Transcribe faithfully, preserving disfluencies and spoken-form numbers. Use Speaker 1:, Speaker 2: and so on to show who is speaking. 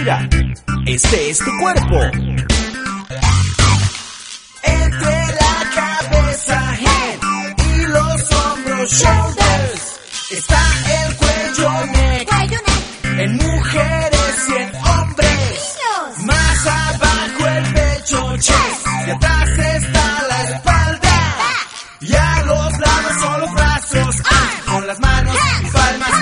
Speaker 1: Mira, este es tu cuerpo. Entre la cabeza, head, y los hombros, shoulders, está el cuello, neck, en mujeres y en hombres. Más abajo el pecho, chest, y atrás está la espalda. Y a los lados son los brazos, ah, con las manos y palmas